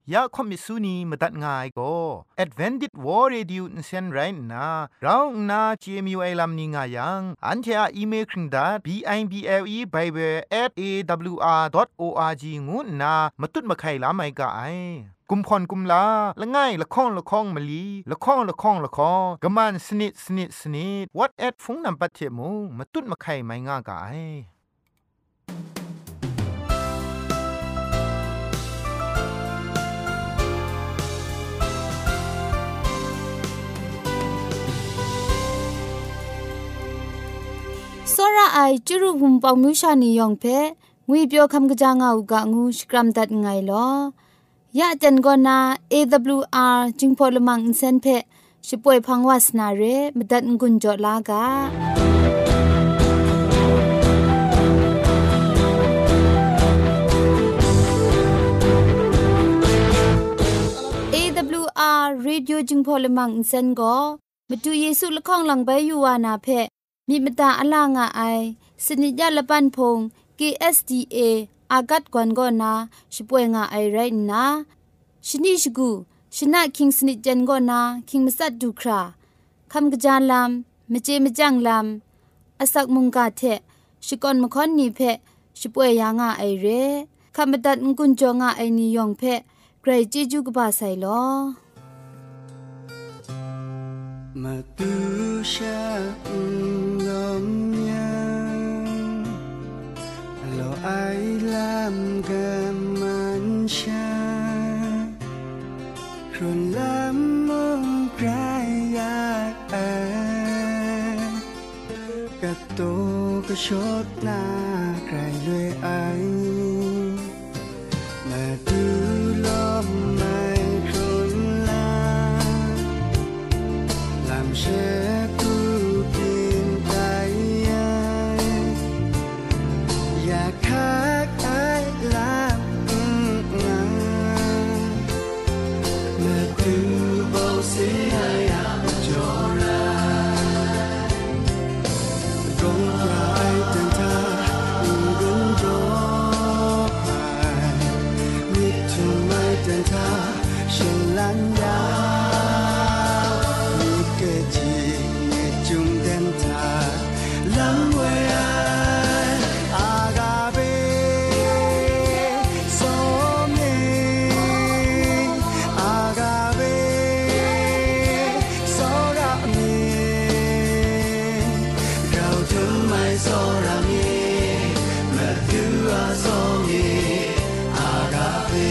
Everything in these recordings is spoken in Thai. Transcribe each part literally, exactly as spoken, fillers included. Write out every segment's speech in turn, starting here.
ยาคอมิสุนีมตัดง่ายก็ Advented War Radio นเซนไรนะเราหน้า จี เอ็ม ยู ไอ ลัมนิงายังอันเทอะอีเมลคิงดา บี ไอ บี แอล อี Bible แอท เอ ดับเบิลยู อาร์ ดอท โอ อาร์ จี งูนะมาตุ้ดมาไข่ลาไม่กะไอกุมพรกุมลาละง่ายละข้องละข้องมะลีละข้องละข้องละข้องกะมันสนิดสนิดสนิด what at ฟงนำปัจเจมูมาตุ้ดมาไข่ไม่ง่ากะไอစောရအိုင်ကျရုဟုံပေါမြူရှာနီယောင်ဖဲငွေပြောခမ်ကကြငါဥကငူစကရမ်ဒတ်ငိုင်လောยะจันกอนา เอ ดับเบิลยู อาร์ จิงพอลมังอินเซนเพชิป่วยพังวาสนาเรมดัดงุนจอลากา เอ ดับเบิลยู อาร์ Radio จิงพอลมังอินเซนก็มาดูเยซูละข้องหลังใบยูวานาเพมีมตาอลางาไอสนิยะละปันพง เค เอส ดี เอ อากัดกวนกอนาชิป่วยงาไอไรนะชนิชกูชนะคิงสนิจันกอนาคิงมัสัดดูคราคำกระจานลำมเจมจังลำอสักมุงกาเทชิกอนมคอนนีเพชิป่วยยางาไอเรคำบัดงกุนจงาไอนิยองเพไกรจีจูกบาไซลอมาดูชาลมยังโลไอลำกันมันชาคนละมุมใครอยากแอบกระโตก็ชดหน้าใครเลยไอมาดูลมไม่คนละลำเชกูกินใจอยากคักไอลำงาTu voce aya jora Gong ai tan ta ngun jo ai Nit tu mai tan ta shin lan ya Ni ke ji ni chung den ta lam we ai agabe so me agabe so ra me gao thum mai so ra me ma tu a so me agabe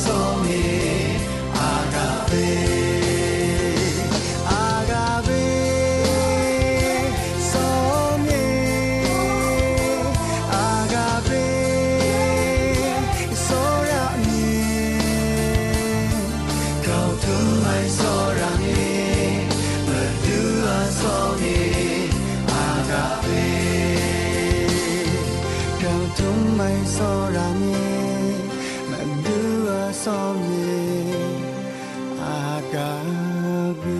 Agape ไม่สรามีมาดูอาสอมีอากาบี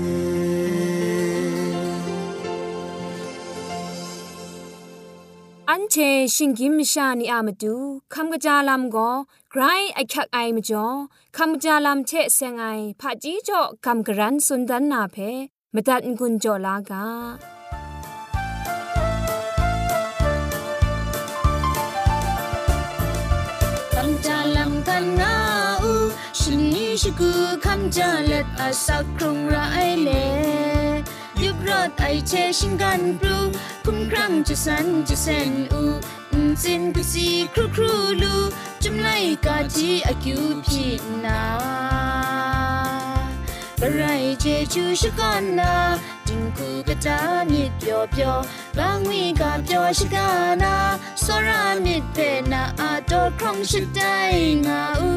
อันเชชิงกิมชานีอามาดูคำกระจาลำก็ไกรไอคักไอมาจ่อคำกระจาลำเชเซงไอผาจีจ่อคำกระรันสุนดันนาเพมาตัดกุญจ่อลากาคำจาลำกันนาอูชินีชิกูคำจาเล็ดอาสักครุงไรเล่ยุบรถไอเชชิงกันปลูคุ้มครั้งจะสันจะเซนอูสินกุสีครูครูลูจุมไลกาจีอากิวพีนากระไรเจจูชกันนาจิงคูกะจามิดเปียวเปียวบางวีกาเปียวชกานาสรามิดเพนาอาโตครองชิดได้งาอู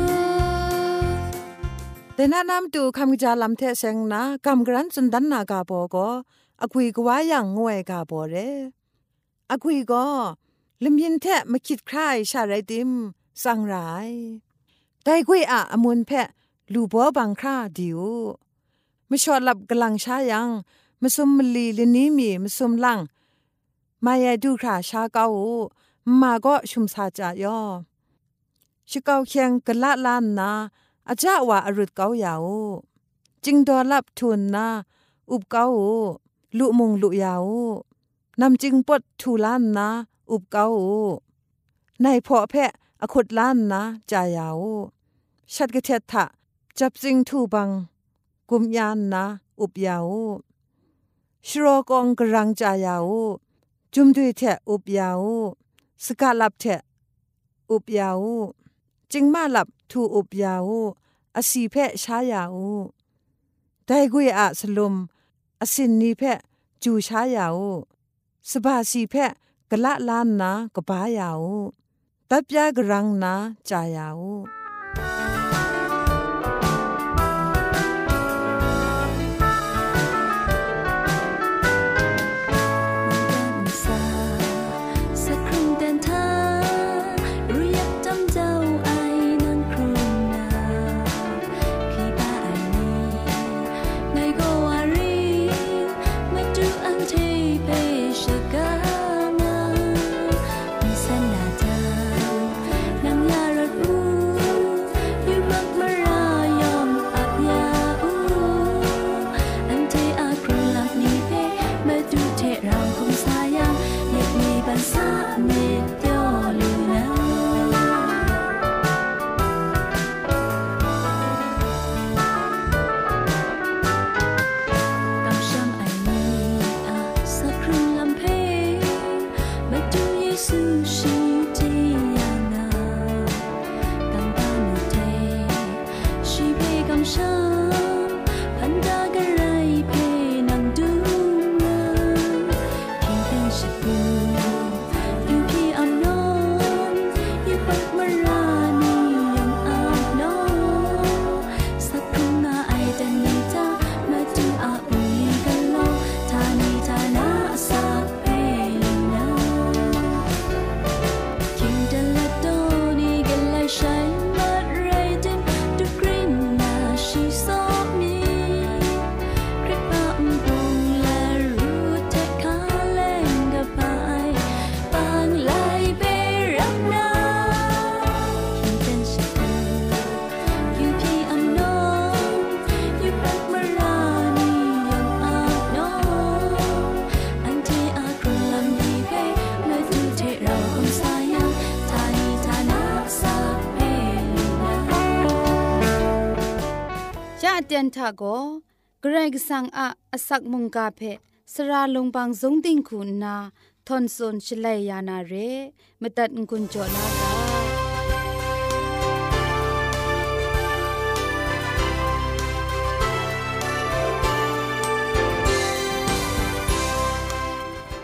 แต่น้านำตูคำกระจาลำเทเซงนะกำกรันสุนดันนากาโบก็อคุยกว่าอย่างงวยกาโบเรอคุยก็ลิมยินแทะมาคิดใครชาไรติมสังไรได้คุยอะอมุนแพะลูบัวบังคราดิวไม่ชอดหลับกำลังชายังมาซุมมลีลินี้มีมาซุมลังมายาดูคราชาเก้ามาก็ชุมซาจายอชิเกาเคียงกะละลานนาอาจารย์ว่าอรุดเกาเหยาจิงดอลับทุนนาอุบเกาลุมุงลุยาวนำจิงปดทูล้านนาอุบเกาในพอแพะอขุดล้านนาจายาวชัดกะเทถะจับจิงทูบังกุมยานนาอุบยาวชโรกองกรังจายาวจุมดุยแทะอุบยาวสกาลับแทะอุบยาวจิงมาลับทูอุบยาวอสีเพะชายาวได้กุยอะสลุมอสินนีเพะจูชายาวสบาสีเพะกะละลานนากะบายาวตับยากรังนาจายาวเตียนทาโกเกรกสังอะอสักมุงกาเพสระลงบางสงติงคุณนาทอนซนชลัยยานาเรมตัดกุญจลากาย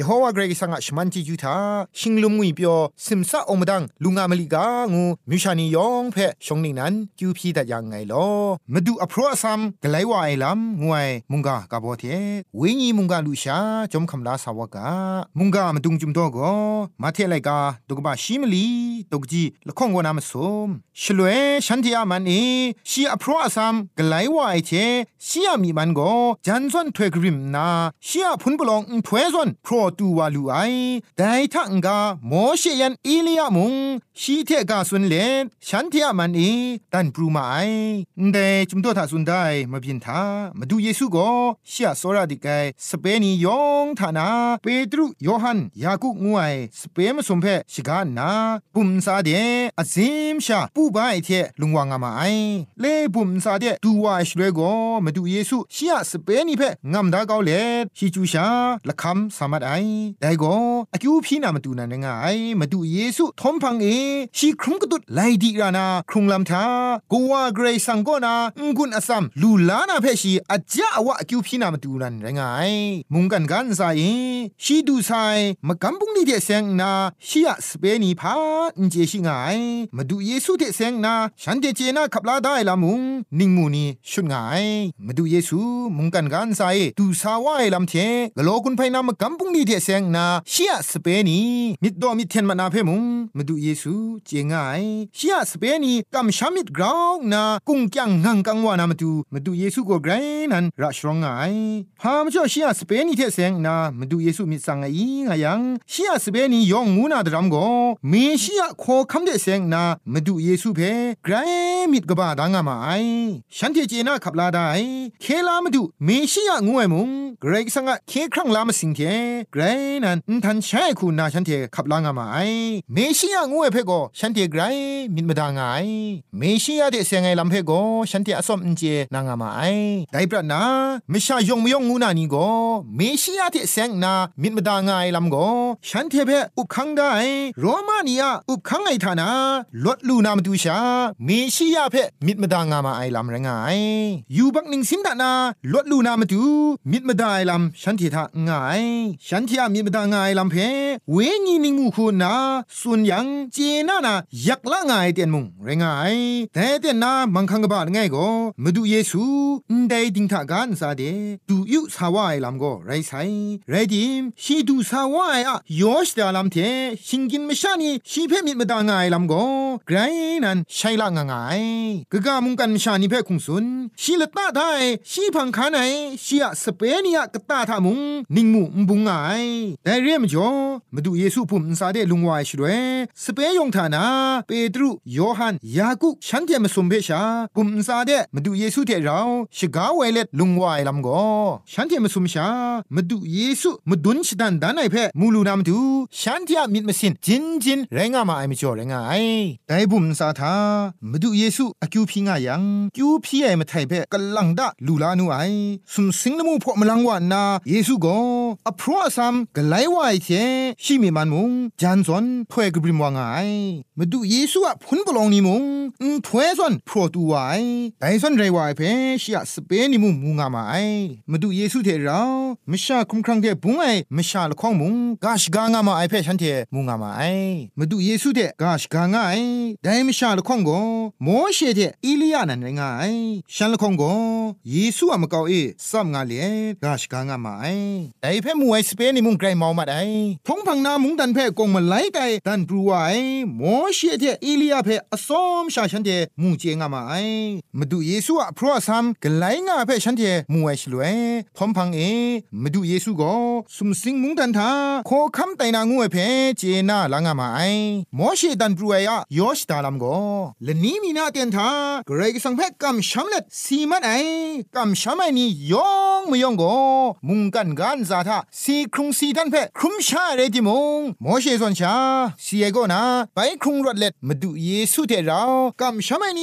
โฮวาเกรกสังอะชมันจิจูทาชิงลุมงุยเปียวซิมซาอมดังลุงามลิกางูมิชานียองเพชงนิงนั้นจูพีดัดยังไงลอมาดูอพรอซัมกไลวาไอลัมงวยมุงกากาโบเทเวญีมุงกาลุชาจอมคำลาสาวกามุงกามาดุงจุมโตโกมาเทไลกาตุกบาชิมลีตุกจีละข้องวนามาสมชลวยฉันที่อามันเอชีอพรอซัมกไลวาไอเทชีอามีมันโกจันซอนถวยกริมนาชีอาพุนปลองถวยซอนพรอตูวาลูไอไดทังกาโมเชยันอีลียามุงชีเทกาสุนเลฉันที่อามันเอตันปรูมาไอเดจุมโตทาสุนได้มาพินทามาดูเยซูโกชีอาโซราดิกไอสเปนียองทานาเปตรุโยฮันยากุงวยสเปมสมเพชิกานาปุมซาเดอซิมชาปูบายเทลุงวางามาไอเลปุมซาเดดูวาชเลโกมาดูเยซูชีอาสเปนีเพงามดาเกาเลชีจูชาละคำสามัดไอได้โกอากิวพีนามาดูนันงไอมาดูเยซูทอมพังเอชีครุงกตุดไลดีรานาครุงลำทากัวเกรซังโกนางุนอซัมลูลานาเพชีอาจจะอวะอากิวพีนามาดูนันงไอมุงกันกันซาเอชีดูไซมากำปุงนี่เดเซงนาชีอาสเปนีพาอินเจชิงไอมาดูเยซูเดเซงนาฉันเดเจนาขับลาได้ละมุงนิงมูนีชุนไงมาดูเยซูมุงกันกันไซดูสาวายลำเทกะโลกุนไพนามากำปุงนี่เดเซงนาชีอาสเปนีมิดดอมิดเทนมานาเพมุงมาดูเยซูเจงไงชีอาสเปนีกัมชามิดกราวนากุงจังงังกังวานามาดูมาดูเยซูก็ไกรนันรัชรองไงพามจ่อชีอาสเปนีเทเซงนามาดูเยซูมิดสังไงงายังชีอาสเปนียองงูนาดรัมโกเมชีอาโคคำเดเซงนามาดูเยซูเพไกรมิดกบาดังมาไอฉันเทเจนาขับลาได้เคลามาดูเมชีอางูไอมุงไกรสังะเคครั้งลามาสิงเทไกรนันทันใช้คุณนาฉันเทขับลางามาไอเมชีอางูไอเพโกฉันเทไกรมิดมาดางไอเมชีอาเดเซงไอลำเพโกฉันเทอสมอินเจนางามาไอได้ปะนาไม่ใช่ยงไม่ยงงูนานี่โกเมชีอาเดเซงนามิดมาดางไอลำโกฉันเทเพอุบคังได้โรมานียอุบคังไอทานาลดลูนามดูชาเมชีอาเพมิดมาดางามาไอลำแรงไอยูบักนิงสินดานาลดลูนามดูมิดมาดาไอลำฉันเททาง่ายฉันเทอามิดมาดางไอลำเพเวงีนิงมูคูนาสุนยังเจนานายักละง่ายเตียนมุงแรงไอแต่เตียนนามังคังกบาง่ายก็มาดูเยซูได้ดิงทากันซาเดดูยุสาวายลำก็ไรไซไรดิมชีดูสาวายอะยอชดาลำเทชิงกินไม่ชานีชีเพมิดมาดางไอลำก็ไกรนันใช่ละง่ายกะกามุงกันชานีเพคงสุนชีละตาได้ชีพังคาไนชีอะสเปนียกะตาทามุงนิงมูบุงไงแต่เรียมจ่อมาดูเยซูพุ่มซาเดลุงวายชด้วยสเปยงทานาเปตรุโยฮันยากุฉันเทมาสมเพชาพุ่มซาเดมาดูเยซูเทเราชกาไวเลตลุงวายลำโกฉันเทมาสมชามาดูเยซูมาดุนชดันดานไอเพมูลูนามดูฉันเทอามิดมาสินจินจินแรงามาไอมิจ่อแรงไอแต่พุ่มซาทามาดูเยซูอคิวพิงายังคิวพีไอมาไทเพกลังดาลูลานูไอสุมสิงนมูพอมลังวานาเยซูโกอพรอซัมกไลวายเทชิมีมันมุงจันซอนถวยกบริมวางไอมาดูเยซูอะพุนบลองนิมุงถวยซอนพรอตูไวไดซอนเรวายเพชิอะสเปนิมุงมุงามาไอมาดูเยซูเทเรามชาคุมครังเทบุงไอมชาละข้องมุงกาชกางามาไอเพฉันเทมุงามาไอมาดูเยซูเทกาชกางาไอไดมชาละข้องโกโมเชเทอีลียานันไงฉันละข้องโกเยซูอะมะกาวเอซัมงาเลกาชกางามาไอไดเพมวยสเปนิมุงไกรมอมาไดทงพังนามุงดันเพกงมาไลไกดันปรูไวโมเชเทอีลียาเพอสอมชาฉันเทมุงเจงามาไอมาดูเยซูอะพรอซัมกไลงาเพฉันเทมวยชลวยทอมพังเอมาดูเยซูโกสุมสิงมุงดันทาโคคำไตนางวยเพเจนาลางามาไอโมเชดันปรูไอยะยอชตาลัมโกและนี้มีนาเตียนทาเกรกสังเพกัมชัมเล็ดซีมันไอกัมชัมไอนี่ยองไม่ยองโกมุงกันกันซาทาซีครุงซีดันเพครุมชาเรดิมงโมเชซอนชาซีเอโกนาไปครุงรถเล็ดมาดูเยซูเทเรากัมชัมไอนี่ยอง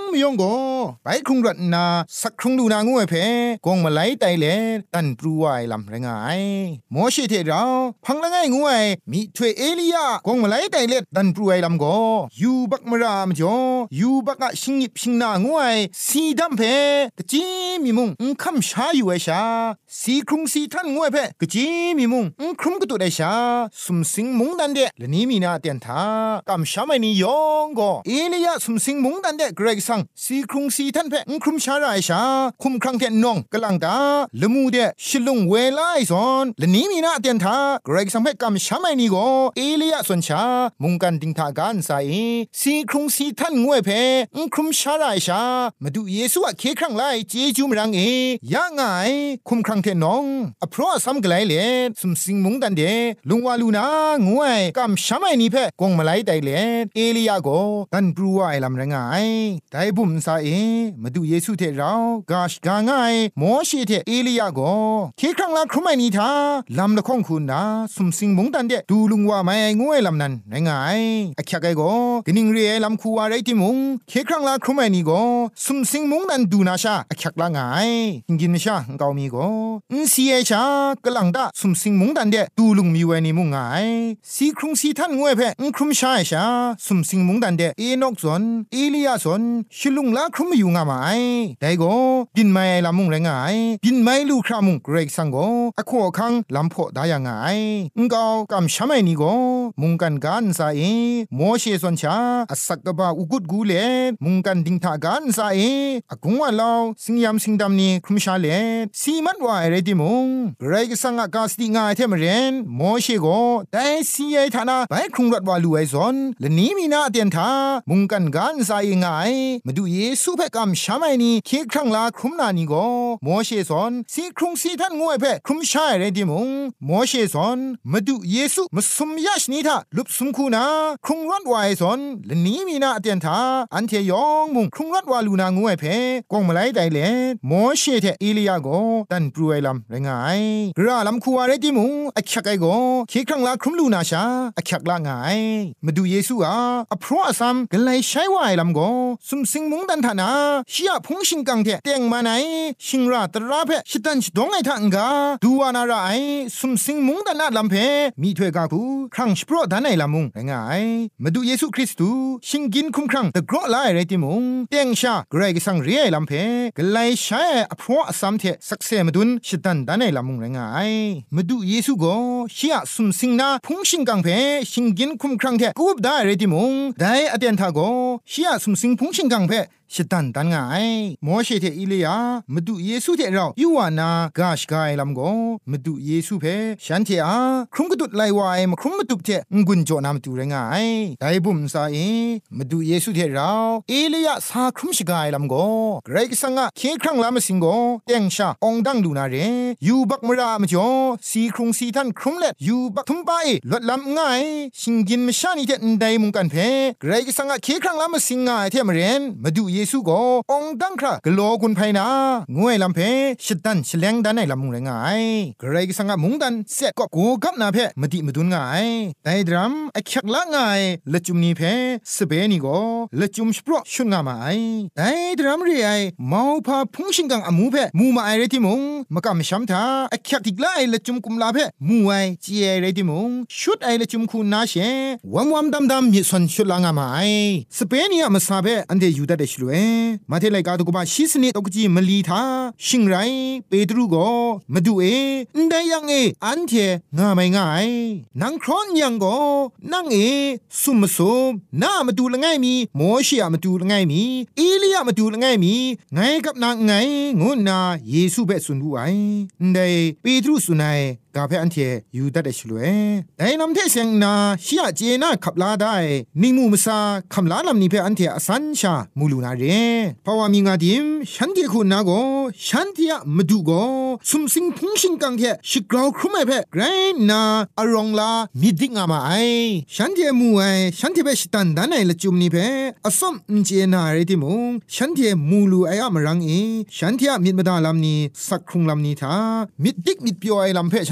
มยองโกไปครุงรัตนาสักครุงดูนางวยเพกงมาไลไตเลตันปรูไวลำระงายโมเชเทเราพังละไงงวยมีถวยเอลียากงมาไลไตเลตันปรูไวลำโกยูบักมรามจ่อยูบักอะชิงยิบชิงนางวยสีดำเพกะจีมีมุงอุคัมชาอยู่ไอชาสีครุงสีท่านงวยเพกะจีมีมุงอุครุมกตุไดชาสุมสิงมุงดันเดละนี้มีนาเตียนทากำชาไม่นิยองก็เอลียสุมสิงมุงดันเดเกรกซังสีครุงสีท่านเพอุครุมชาไรชาคุมครังเทนนองกะลังตาละมูเดชิลุงเวไลซอนละนี้มีนาเตียนทาเกรกซังเพกำชาไม่นิโกเอลียส่วนชามุงกันติงทากันไซสีครุงสีท่านงวยเพอุครุมชาไรชามาดูเยซูอะเคครั้งไลเจจูมรังเอยะง่ายคุมครังเทนองอพรอซัมกไลเลสุมสิงมุงดันเดลุงวาลูนางวยกำชาไม่นิเพกงมาไลไตเลเอลียาโกกันปรูวาไอลำระงายไดบุมซาเอมาดูเยซูเทเรากาชกาง่ายโมเชเทเอลียาโกเคครั้งละครุไม่นิทาลำละคงคุณนาสุมสิงมุงดันเดดูลุงวาไม่งวยลำนั้นระงายอะแค่ไกโกกนิงเรียลำคูวาไรติมุงเคครั้งละครุไม่นิโกสุมสิงมุงดันดูนาชาอะแค่ละง่ายกินมชาเกามีโกอินซีเอชากะลังดาสุมสิงมุงดันเดดูลุงมีเวนิมุงง่ายสีครุงสีท่านงวยเพอุครุมชาชาสุมสิงมุงดันเดเอนอกซอนเอลียาซอนชิลุงลาครุมอยู่งามาไอไดโกบินไมลามุงแรงายบินไมลูครามุงเกรกซังโกอะขอคังลำโพดายางายอุงกาวกำชะไมนิโกมุงกันกันซาเอโมเชซอนชาอสักกบาอุกุดกูเลมุงกันดิงทากันซาเออะกุงวาลาวสิงยามสิงดำนีครุมชาเลสีมัดวาเรดิมุงเกรกซังอะกาสติงายเทมเรนโมเชโกไดซีไอทานาไปครุงรัดวาลูไอซอนและนี้มีนาเตียนทามุงกันกันซาเองไงมาดูเยซูเพ่กำชาไม่นีเคครั้งลาครุมนานิโกโมเชซอนสีครุงสีท่านงวยเพ่ครุมชาเรดิมุงโมเชซอนมาดูเยซูมาสมยาชนิทาลุบสมคูนาครุงรัดวาไอซอนและนี้มีนาเตียนทาอันเทยองมุงครุงรัดวาลูนางวยเพ่กงมาไลไดเลโมเชเทเอลียาโกตันปรูไอลำไรงายกระลำคูวาเรดิมุงอักขะไกโกเคครั้งลาครุมลูนาชาอักขะลางายมาดูเยซูอ่ะอพรอซัมกันไลใช้วายลำโกสุมสิงมุงดันทานาชิยาพงชิงกังเทเตียงมาไหนชิงราตราเพชิตันชิดงไอทังกาดูวานาราไอสุมสิงมุงดันนาลำเพมีถวยกาคูครั้งสปรอดันไอลำมุงไรงายมาดูเยซูคริสต์ชิงกินคุมครั้งตะกรอไลไรติมุงเตียงชาเกรกสังเรียลำเพกันไลใช้อพรอซัมเทสักเซมดุนชิตันดันไอลำมุงไรงายมาดูเยซูโกชิยาสุมสิงนาพงชิงกังเพชิงกินคุมครั้งเทกูบได้เรดิมุงได้อเตียนทาโกชิยาสุมสิงพงชิงกังเพชิตันตันง่ายโมเชเทอิลียามาดูเยซูเทเรายูวานากาชกายลำโกมาดูเยซูเพฉันเทอาครุมกดุดไลวายมาครุมมาตุบเทงุนโจนามตูไรงายไดบุมซาเอมาดูเยซูเทเราเอลียาสาครุมชกายลำโกเกรกสังะเคครั้งลามสิงโกเตียงชาองดังดูนาเรยูบักมรามจ่อสีครุงสีท่านครุมเล็ดยูบักทุมไปลดลำง่ายชิงกินมชานิเทนไดมุงกันเพเกรกสังะเคครั้งลามสิงง่ายเทมเรนมาดูเยซูโกองดังครากโลกุนไพนางวยลำเพชิดดันฉลงดันในลำมุงเลยง่ายเกรกสังะมุงดันเสร็จก็กูกับนาเพมดิมดุนง่ายแต่ดรัมไอคักละง่ายละจุมนี้เพสเปนิโกละจุมสปรชุนงามาไอแต่ดรัมเรียมาวพาพุงชิงกังอมูเพมูมาไอเรติมุงมากำช้ำทาไอคักติกละไอละจุมกุมลาเพมูไอจีไอเรติมุงชุดไอละจุมคูนาเชวัมวัมดำดำมีส่วนชุดละงามาไอสเปนิอามาซาเพอันเดยูดาเดชลเวมาเทไลกาตุกบาชิสเนตกจีมลีทาชิงไรเปตรูโกมาดูเอได้ยังเออันเทงาไม่ง่ายนังครอนยังโกนังเอซุมซุมน้ามาดูละไงมีโมชิอามาดูละไงมีเอลียามาดูละไงมีไงกับนางไงงุนนาเยซูเบสุนดูไอได้เปตรูสุนัยกาเพอันเทยูดาเดชลเวแต่นำเทเสียงนาชิยาเจนาขับลาได้นิมูมซาคำลาลำนี้เพอันเทอสันชามูลูนาเรเพราะว่ามีงาดิมฉันเทคุณนาโกฉันเทอะมาดูโกสุมสิงพุงชิงกังเทชิกราวครุมไอเพไกรนาอารองลามิดิงามาไอฉันเทมูไอฉันเทเพชตันดานไอละจุมนี้เพอสมเจนาเรติมุงฉันเทมูลูไออะมรังเอฉันเทอะมิดมาดาลำนี้สักครุงลำนี้ทามิดดิกมิดเปียวไอลำเพฉัน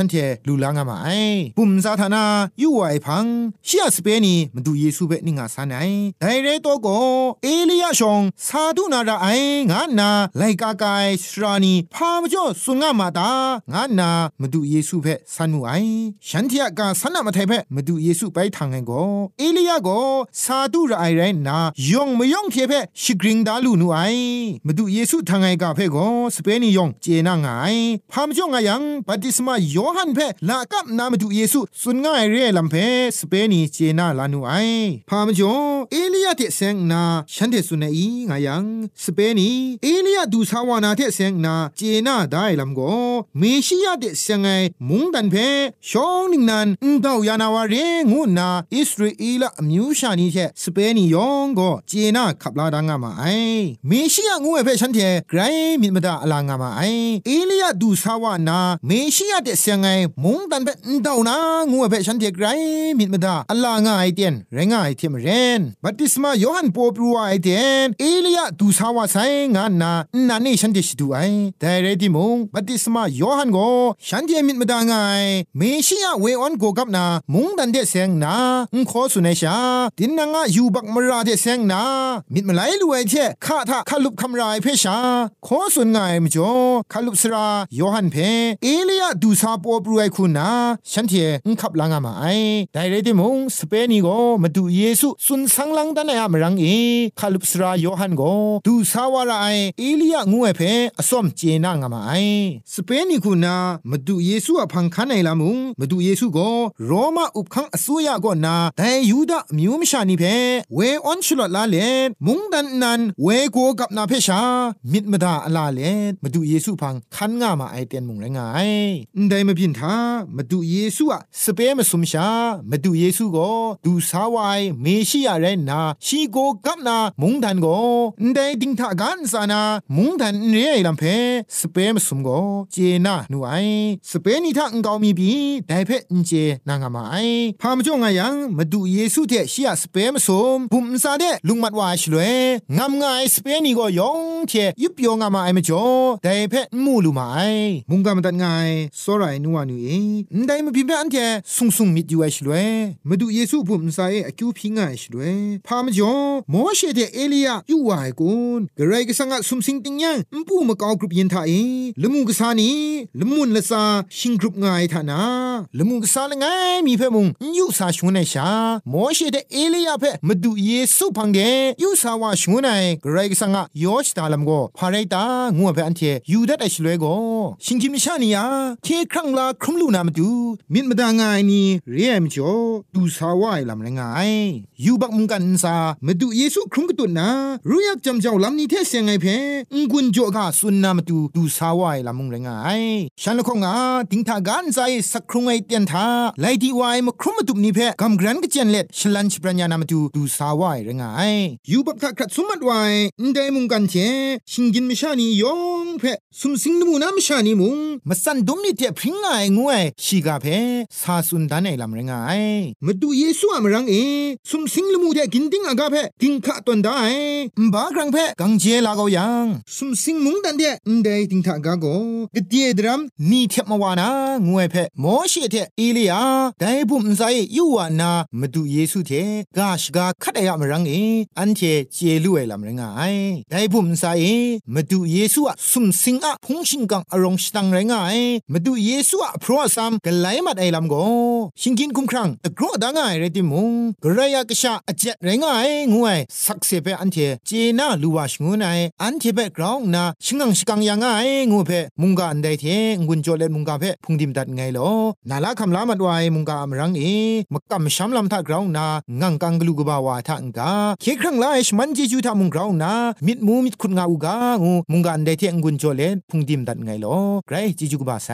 นเทลูลางามาไอปุ่มซาธานายู่ไอพังเชียสเปนีมาดูเยซูเบนิงาสานไอไดเรโตโกเอลียาชงซาดูนาราไองานาไลกากายสรานีพามจ่อสุงามาตางานามาดูเยซูเบสันมูไอฉันเทียกาสันนามาไทเบมาดูเยซูไปทางไงโกเอลียาโกซาดูราไอไรนายองมยองเทเบชิกริงดาลูนูไอมาดูเยซูทางไงกาเพโกสเปนียองเจนางไอพามจ่องายังบัติสมาโยฮันเพลากับนามาดูเยซูสุนง่ายเร่ลำเพสเปนีเจนาลานูไอพามจ่อเอลียาเทเซงนาฉันเทสุนัยงายังสเปนีเอลียาดูสาวานาเทเซงนาเจนาได้ลำโกเมชิยาเทเซงไงมุงดันเพชองนิงนันอุดาวยานาวาเรงูนาอิสราเอลอมิวชานีเทสเปนียองโกเจนาขับลาดังามาไอเมชิยางูเพฉันเทไกรมิดมดาอลางามาไอเอลียาดูสาวานาเมชิยาเทเซงไงมุงดันเพอุดาวนางูเพฉันเทไกรมิดมดาอลางาไอเตียนไรงาไอเทมเรนบัติสมาโยฮันปอปรัวไอเตียนเอลียาดูสาวาไซงานานานี่ฉันเทชิดูไอแต่เรดิมงบัติสมาโยฮันโกฉันเทมิดมดางายเมชิยาเวออนโกกับนามุงดันเทเซงนาอุขอสุเนชาดินนางายูบักมราเทเซงนามิดมไลลุไอเทข้าทะขลุบคำรายเพชาขอสุนงายมจ่อขลุบสราโยฮันเพเอลียาดูซาปอปรวยคุณนาฉันเทอุขับลางามาไอไดเรติมงสเปนีโกมาดูเยซูสุนสังลังตันยามรังเอขลุบสราโยฮันโกดูซาวาราไอเอลียางวยเพอสมเจนางามาไอสเปนีคุณนามาดูเยซูอพังคันไอลามุงมาดูเยซูโกโรมาอุบคังอสุยาโกนาแต่ยูดามิวมชานีเพเวออนชลอลาเลมุงดันนันเวโกกับนาเพชามิดมดาอลาเลมาดูเยซูพังคันงามาไอเตียนมุงไรงายได้มาพินทามาดูเยซูอะสเปมสุมชามาดูเยซูโกดูสาวายเมชิยาเรนาชีโกกับนามุงดันโกได้ดิงทากันซานามุงดันเรไอลำเพสเปมสุมโกเจนานูไอสเปนิทาอังกามีบีได้เพนเจนางามาไอพามจ่องายังมาดูเยซูเทชิยาสเปมสุมบุมซาเดลุงมัดวาชลวยงามงายสเปนิโกยองเทยุบยองามาไอมจ่อได้เพมูลูมาไอมุงกามตัดงายสอไรนัวนูเอได้มาพิมพ์อันเทซุงซุงมิดยูไอชลวยมาดูเยซูบุมซาเออคิวพิงไอชลวยพามจ่อโมเชเทเอลียายูวายกุนกระไรก็สังกัดซุมซิงติงยังมปูมะกาวกรุปยินทาเอละมุงกษานีละมุนละซาชิงกรุปงายทานาละมุงกษาละไงมีเพมุงยูซาชวนไอชาโมเชเทเอลียาเพมาดูเยซูพังเดยูซาวาชวนไอกระไรก็สังกัดยอชตาลัมโกพาไรตางัวเพอันเทยูดัดไอชลวยโกชิงกิมิชานียาเทครั้งลาครุมลูนามาดูมิดมาดางายนี่เรียมจ่อดูสาวายลำละไงยูบักมุงกันซามาดูเยซูครุมกตุนนารู้อยากจำเจ้าลำนี้เทเสียงไงเพงกุนจ่อกาสุนนามาดูดูสาวายลำมุงละไงฉันละคงอาติงทากันใจสักครุงไอเตียนทาไลดีวายมาครุมมาตุบนี้เพกำกรันกเจนเล็ดฉลันชิปรัญญานามาดูดูสาวายละไงยูบักทักขัดสมัดวายได้มุงกันเทชิงกินมิชานียองเพสุมสิงนมูน้ำชานีมุงมาสันดุมนี่เทพริ้งไงงวยชีกาเพซาสุนดานไอลำละไงมาดูเยซูอามรังเอสุมสิงลมูเทกินติงอากาเพติงขะตวนได้บากรังเพกังเจลากเอายังสุมสิงมุงดันเดได้ติงทากาโกกเตียดรัมนี่เทมาวานางวยเพโมเชเทเอลียาได้บุมไซยูวานามาดูเยซูเทกาชกาคัดไอยามรังเออันเทเจลุไอลำละไงได้บุมไซมาดูเยซูอะสุมสิงอะพงชิงกังอารมณ์สตังละไงมาดูเยซูอะพรัวซัมกไลมัดไอลำโกชิงกินคุมครังตะกรอดางไงเรติมุงกระยากะชะอเจไรงายงวยสักเสเปอันเทเจนาลูวาชงูไนอันเทเปกราวนาชิงกังชิกังยังไงงูเพมุงกาอันใดเทงุนโจเลมุงกาเพพุงดิมดัดไงลอนาลาคำลามัดไวมุงกามรังเอมกำช้ำลำทากราวนางังกังกลูกบาวาทางกาเคครั้งไลชมันเจจูทามุงกราวนามิดมูมิดคุณงาอุกางูมุงกาอันใดเทงุนโจเลพุงดิมดัดไงลอไกรจิจูกบาไซ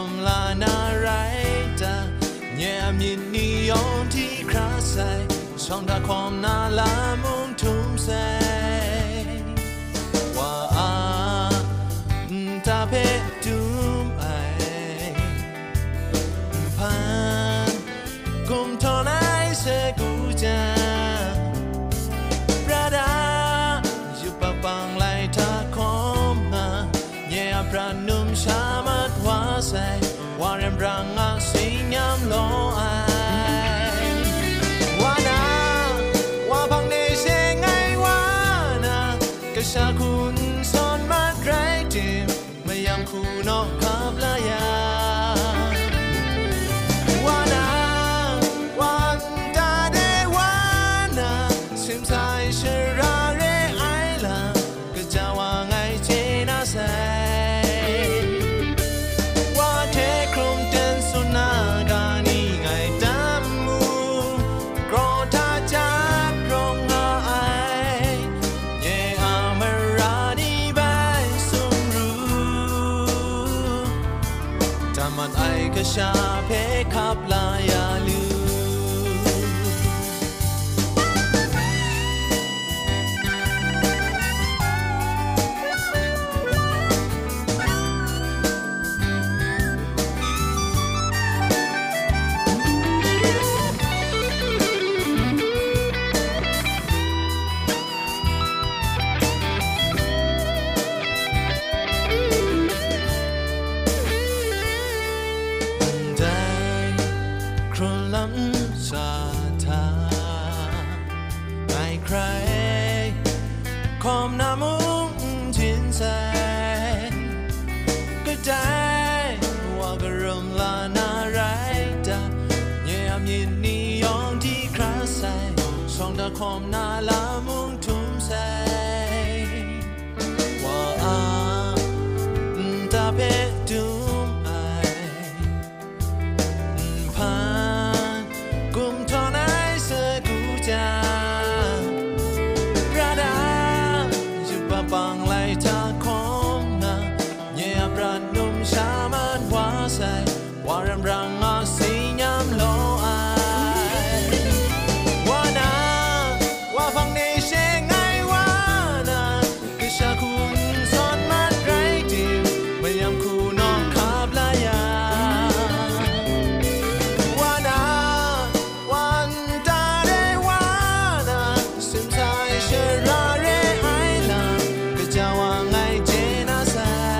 มินนิยมที่คราใส่ชช่องตาคอมนาลามุงทุ่มเซว่าอาตาเพดุมไอพันกุมทอนไอเสกูจาประดาอยู่ปะปังไลทาคอมนาเย่พระนุ่มชามัดว่าใส่วาเรมรังอาสิยามโลไอว่านาว่าพังเนเชงไงว่านาก็ชาคุณสอนมาไกรจิมไม่ยามคูนอกขับลายาว่านาวันตาเดว่านาสิมสายเชราเรไอลาก็จะว่าไงเจน่าใสชาเพคับลายาลูคอมนามุงจินแสก็ได้ว่ากระรมลานาไรตาเยี่ยมยินนิยองที่คราใส่ช่องตาคอมนาลามุงทุ่มใส่ว่าอาตาเพดุมไอพันกุมทอนไอเสกูจาปังไลทาคอมนาเยี่ยพระนุ่มชามันว่าใส่วารัมรังอาสิยามโลไอว่านาว่าฟังในเชงไงว่านาก็ชาคุณสอนมาไกรดิมไม่ยามคูนองขับลายาว่านาวันตาได้ว่านาสิมสายเชราเรไอลาจะว่าไงเจน่าใส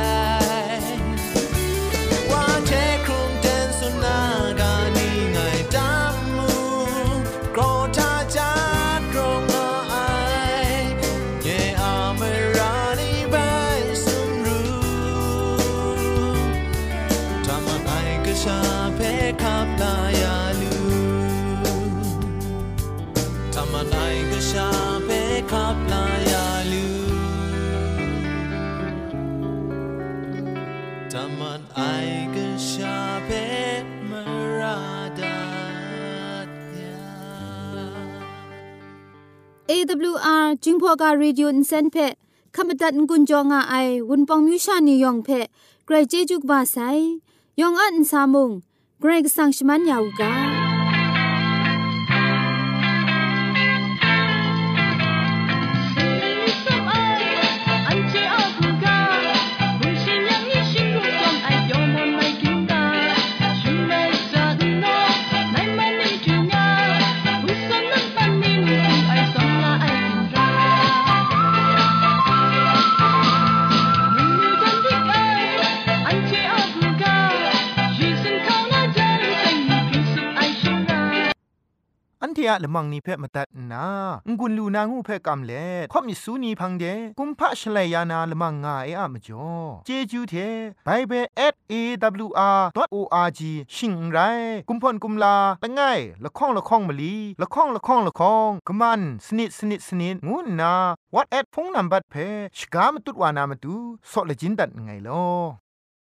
ว่าเทครุมเต้นสุนากานี่ไงดำมูโกรธาจัดตรงไอเย่อาเมรานีใบสุมรูทำมันไอก็ชาเพคับลายาลูทำมันไอก็ชาเพคับลายาลูทำมันไอก็ชาเพมาราดาเอ ดับเบิลยู อาร์ จิงพอกา Radio Insen เพขมตัดงุนจงอาไอวุนปองมิวชานียองเพไกรเจจุกบาไซยองอันซามุงไกรกสังชมันยาวกาอันเทียละมังนิเพ่มาตัดนางุนลูนางูเพ่กำเล่ข่อมิสูนีพังเดกุมพะชเลยานาละมังงาเออะมจ่อเจจูเทไบเบิล แอท เอ ดับเบิลยู อาร์ ดอท โอ อาร์ จี ชิงไรกุมพ่นกุมลาละไงละข้องละข้องมะลีละข้องละข้องละข้องกะมันสนิดสนิดสนิดงูนา WhatsApp พงนัมบัดเพ่ชกามตุดวานามตุซอเลจินดัดไงลอ